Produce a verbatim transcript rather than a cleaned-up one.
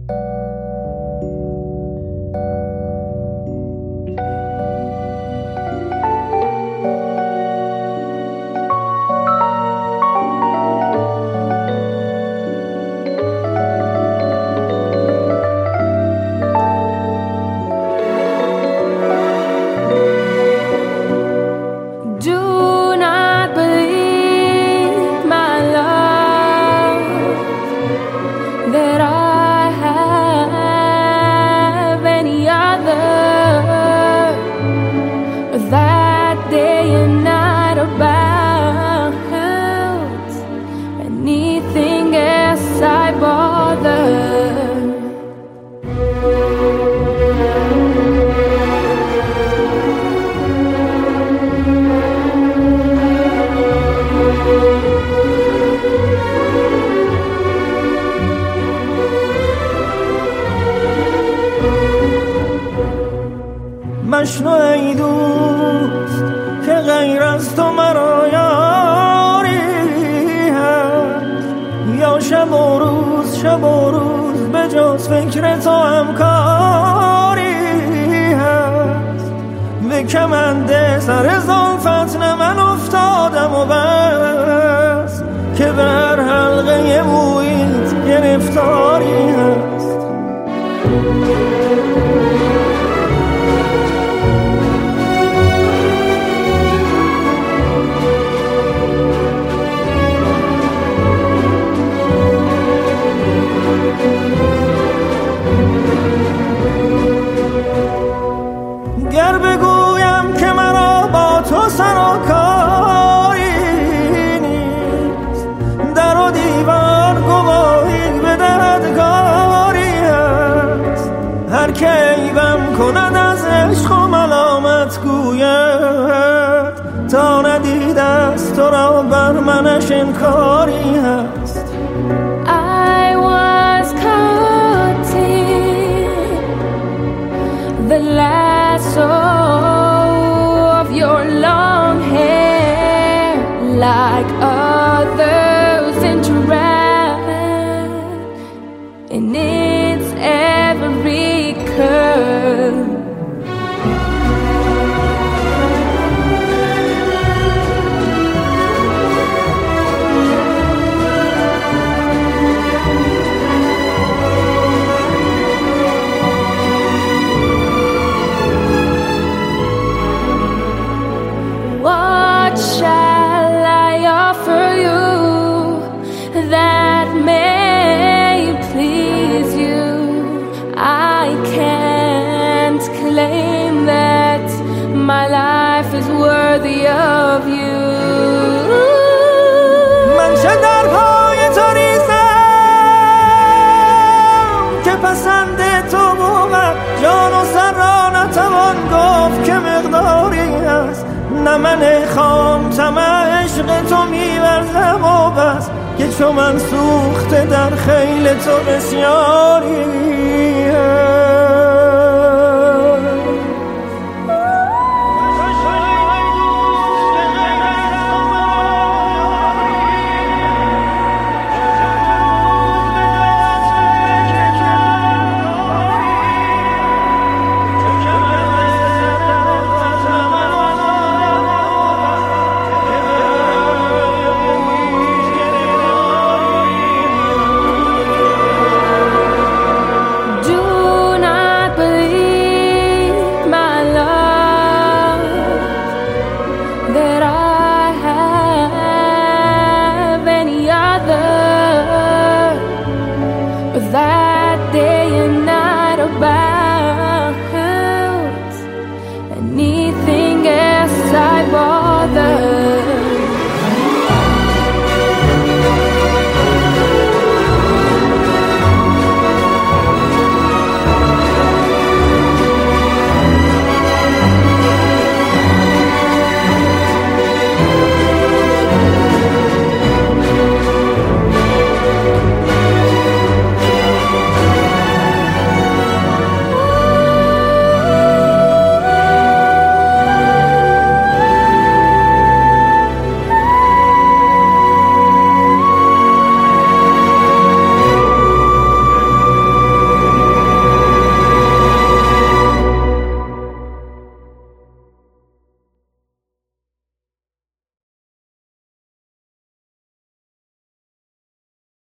مشنو ای دوست که غیر از تو مرا یاری هست، یا شب و روز شب و روز به جز فکر تو هم کاری هست. به کمند سر زلفت نه من افتادم و بس، که بر حلقه مویت گرفتاری هست. گر بگویم که مرا با تو سر و کاری نیست، در و دیوار گواهی به دردگاری هست. هر که ایبم کند از عشق و ملامت گوید، تا ندیده است تو را بر منش انکاری هست. I was caught in the lasso of your long hair, like others entrapped in its every curve. What shall I offer you that may please you? I can't claim that my life is worthy of you. من چه در پای تو ریزم که پسند تو بود، جان و سر را نتوان گفت که مقداری هست. نه من خام طمع عشق تو می‌ورزم و بس، که چو من سوخته در خیل تو بسیاری هست.